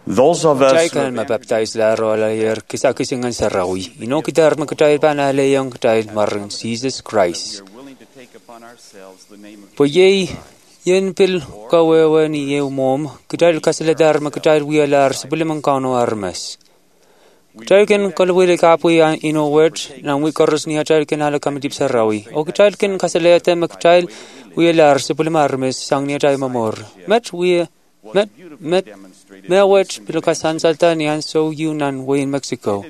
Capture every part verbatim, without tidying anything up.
Those of us Kitail kan mabaptize la rola yer kisa kisingan sarawi. Ino kitar makitail pa na leyong kitail marang Jesus Christ. Po yei yen pil kawewe ni yeu mom kitail kasaladar makitail wialar sebelum kano armas. Kitail kan kalwele kapui ino word nang wi koros ni kitail kan hala kamitip sarawi. O kitail kan kasalete makitail wialar sebelum armas sang ni kitail mamor. Met wi met met Mewet pilukasan salta niyan so yunan way in Mexico.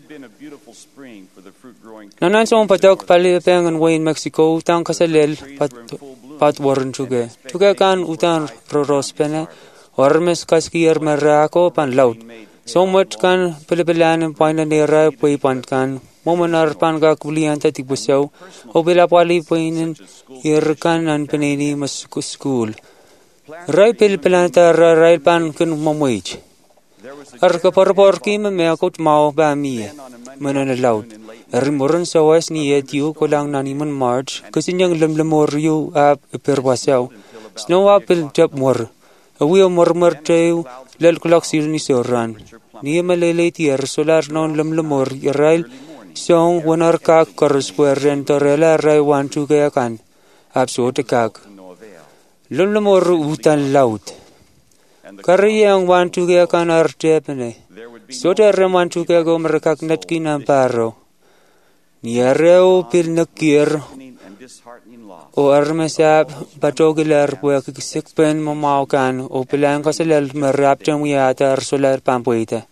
Nanan so patok palipengan way in Mexico tang kasalel pat pat waran chuge. Chuge kan utan roros pene warmes kaskier merako pan laut. So much kan pilipilan paina nera pay pan kan momanar pan ka kulian ta tibusaw o bila pali painin irkan an penini mas school. Rai pilipilan ta rai pan kun mamuij. Ar kaparpor ki me akot mau ba mi manan laut. Ar moran sawas ni etiu ko lang naniman march kasi nyang lemlemor yu ap perwasaw. Snow apil jab mor. Awi mor mor tayo lel kulak sir ni soran. Ni maleleti ar solar non lemlemor irail song wanar ka korrespueren torela rai wan chuga kan. Absote kak. Lemlemor utan laut. Kariya ang wan chuga kan artepene. Sote rem wan chuga go merekak netki namparo. Niareo pil nakir o armesap patogilar puya kisikpen mamaukan o pilang kasalal merap jang wiyata arsolar pampuita.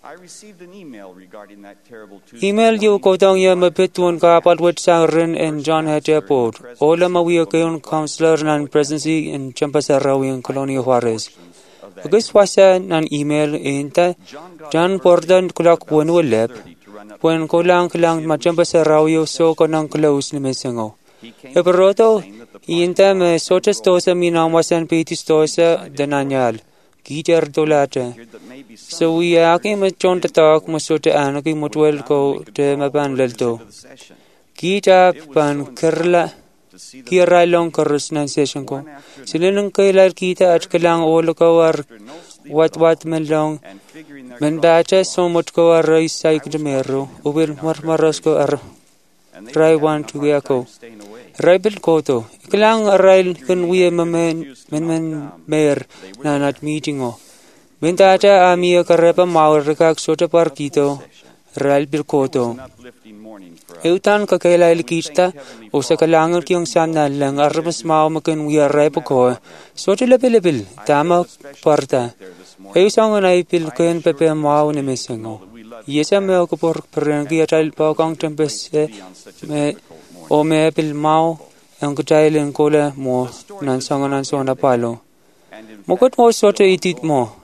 Email yu kotong ya mapituan kapal wet sangren en John Hatchaport. Ola mawiya kayon counselor nan presidency in Champasarawi in Colonia Juarez. Agus wasa nan email enta John Portland kulak wanu lep. Puen kulang kulang macam pasal rawio so konang close ni mesengo. Eperoto enta me soches tosa minawasan pitis tosa denanyal. Gitar dolate. So we aki me chonta tak mo sote anaki motwel ko te mapan lelto. Gita pan kerla Kira long korus nan session ko. Sila nang kailar kita at kalang olo ko war wat wat men long. Mendacha so much ko war rai saik demero. Ubil marmaros ko ar rai wan tuya ko. Rai bil ko to. Kalang aral kun wiye men men men mer na nat meeting o. Mendacha ami karepa mawar kak sote par kito. Rai bil ko to. Eutan kakailail kita o sa kalangan kiyong sana lang armas mao makan wiyaray po ko. So tila pilibil, tama parta. Eusang na ipil kayan pepe mao ni mesengo. Yesa me ako por perengi atal pa kang tempes me o me pil mao ang kutail ang kola mo nansang nansang na palo. Mukot mo so itit mo.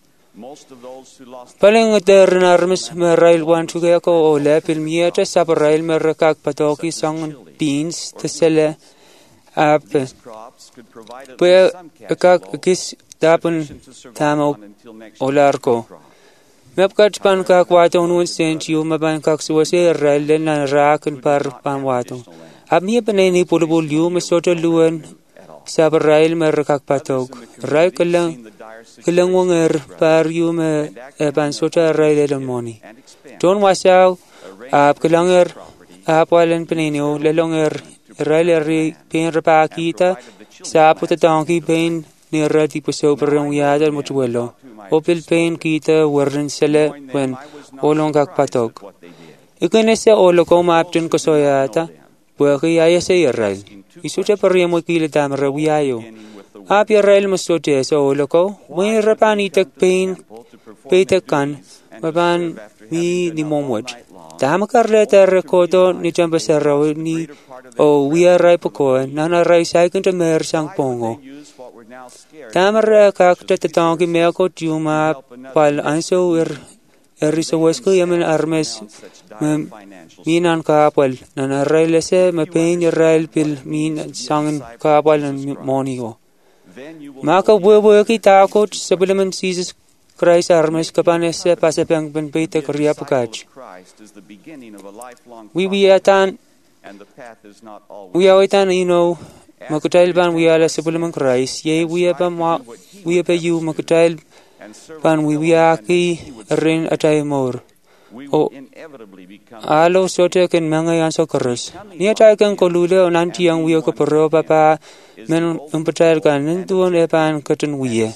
Paling der narmis merail wan chuga ko o lepil mieta saparail merakak patoki sang beans tesele ap pe kak kis tapun tamo olarko mepkat pan kak wato nun sentiu maban kak suase rail na raken par pan wato ab mi peneni pulbul yu mesoto luen saparail merakak patok rail kelang Kelang wanger par yu me epan sota rai le moni. Don wasaw ap kelanger ap walen penenio le longer rai le ri pen repa kita sa puta tanki pen ni rati puso per wiada mutuelo. Opil pen kita warren sele wen olong kak patok. Ikanese olo ko maptun ko soyata buaki aya se rai. Isuta per yemo kilita marawiayo. Ap Israel masote so loko when rapani tak pain petekan maban mi ni momwat tama karleta rekodo ni jambasaraw ni o we are poko nana rai sai kunta mer sang pongo tama ra kakta tatangi meko tuma pal anso er eriso wesko yamen armes minan kapal nana rai lese me pain Israel pil min sang kapal monio Maka buo-buo kita ako sebelum Jesus Christ armes kapanese pasapang penpete kriya pagaj. We wiatan we awitan you know makutail ban we ala sebelum Christ ye we pa ma we pa you makutail pan wiwiaki rin atay mor. O alo sote ken mga yan socorros. Ni atay ken kolule o nanti yang wiyo ko pero papa men umpatal kan nintuon epan katan wiye.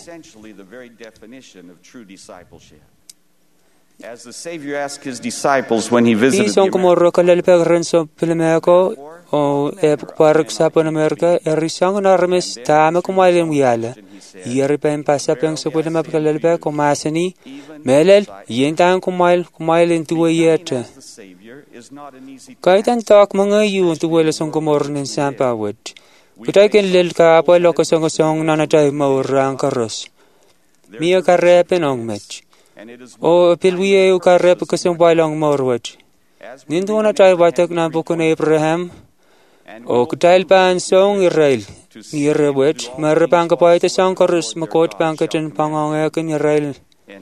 As the Savior asked his disciples when he visited Isong the kumoro kalelpeg rin so pilimeko o epok parak sa Amerika erisang narmes tama kumailin wiyala. Iyari pa yung pasap yung sa pilimep kalelpeg kumasani melel yentang kumail kumailin tuwa yeta. Kahit ang tak mga yun tuwa lasong kumoro ng sampawad. Kutay kinlil ka po lo kasong-kasong nanatay maurang karos. Miya karepin ang match. O pilwiye u karep kasong balang morwat. Nindu na tayo batak na buko na Abraham. O kutail pan song Israel. Ni rewet marapang kapayta sang karus makot pangkatan pangangayakan Israel.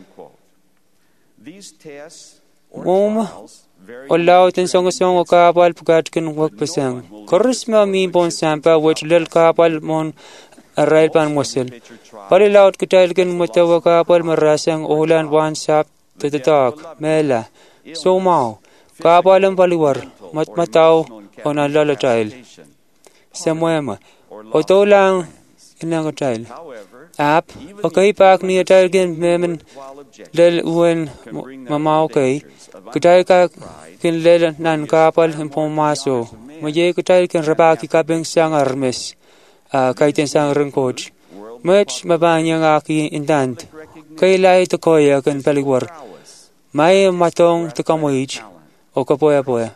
Mom o lautin song song o kapal pagkatkan wakpasang. Karus ma mi bon sampa wet lil kapal mon Israel pan musil. Palilaut kutail kan mutawa kapal marasang ulan wan sap tatatak mela somao kapalang paliwar matmataw o nalalatail samuema o to lang inang kutail ap o kay pak niya tail gan memen lel uwen mamaw kay kutail ka kin lel nan kapal impumaso maye kutail kan rabaki kabeng sang armes kay ten sang rengkoj Much mabanyang aki indant. Kailay to koya kan paliwar. May matong to kamoich o kapoya-poya.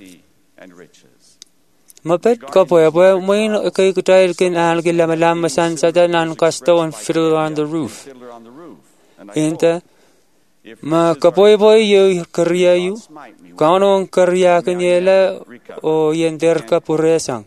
Mapet kapoya-poya, may kay kutayl kin ahal kila malam masan sa danan kasto on fiddle on the roof. Inta, ma kapoya-poya yu karya yu. Kaunong karya kanyela o yender kapuresang.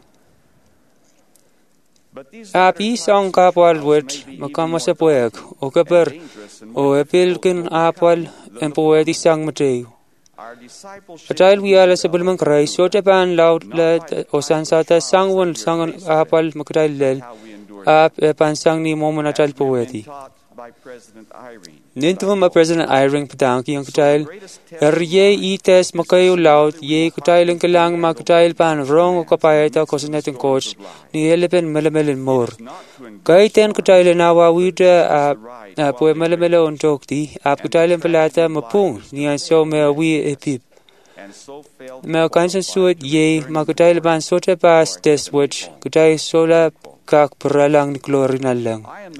Api sang kapal wet makamasa poek o kaper o epil kin apal empoeti sang mateo. Atail wiala sa bulmang kray so tapan laut let o sansata sangwan sangan apal makatail lel ap epan sang ni momon atal poeti. Nintu ma President Eyring patanki ang katail er ye ites makayo laut ye katail ang kalang makatail pan wrong o kapayata kosanetin coach ni elepen malamelin mor. Kaiten katail nawa wita ap po malamelo on tokti ap katail ang palata mapung ni ang so me wi epip. Me kansan suot ye makatail pan sote pas des which katail sola kak peralang ni klorinal lang.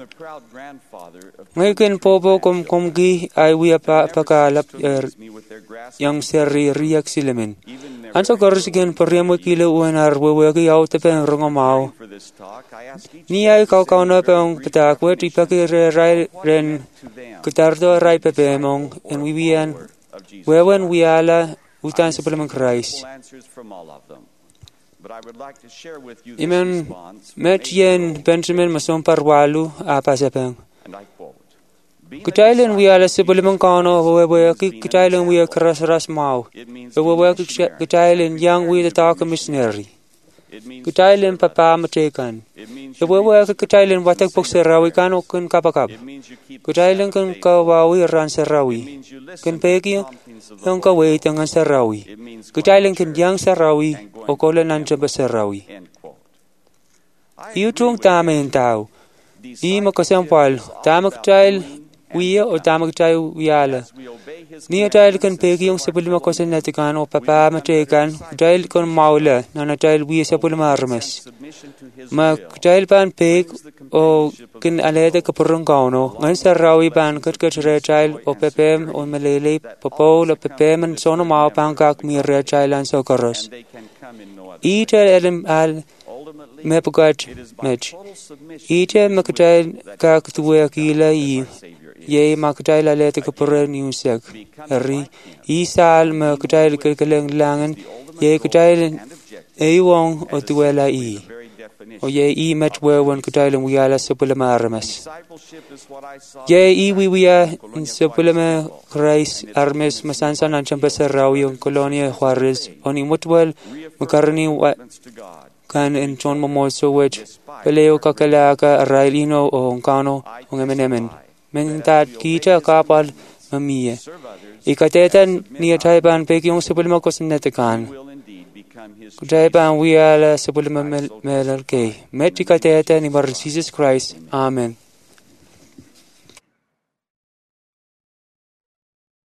Ngayon po po kum kumgi ay wiya pa pakalap er yang seri riyak silamin. Anso karasigan pariamo kilo uwan arwewe ki yaw tepen rongamaw. Ni ay kau kau na peong patakwe tipaki re rai ren kutardo rai pepemong en wiwian wewen wiala utan sa palamang Christ. Iman met yen Benjamin masom parwalu apa sapeng. Kutailen wiala sa palamang kano wewe ki kutailen wiya keras ras mau. Wewe ki kutailen yang wiya taka missionary. Kutailen papa matekan. Wewe ki kutailen watak pok serawi kano kun kapakap. Kutailen kun kawawi ran serawi. Kun peki yang kawai tangan serawi. Kutailen kun yang serawi o kola nanjaba serawi. Iutung tamen tau. I makasampal tamak tail wiya o tamak tail wiala. Ni tail kan peki yung sapul makosan natikan o papa matekan tail kan maula na tail wiya sapul marmes. Ma tail pan pek o kin aleda kapurung kauno ngan sarawi pan kat kat re tail o pepem o malele popol o pepem an sono mau pan kak mi re tail an sokoros. I tail elim al me pukat mech. Ite makatail kak tuwe akila i ye makatail aleta kapura niusak. Eri isal makatail kalkalang langan ye katail eywong o tuwela i. O ye i met wewan katail ang wiyala sa pulama aramas. Ye i wiwiya sa pulama Christ armes masansan ang champasa raw yung kolonia Juarez o ni mutwal makarani kan en chon momoso wech peleo kakalaka railino o onkano o emenemen mentat kita kapal mamia. Ikatetan niya tayban pekyong sebelum ako sinatakan. Tayban wiyala sebelum melarkay. Met ikatetan ni Lord Jesus Christ. Amen.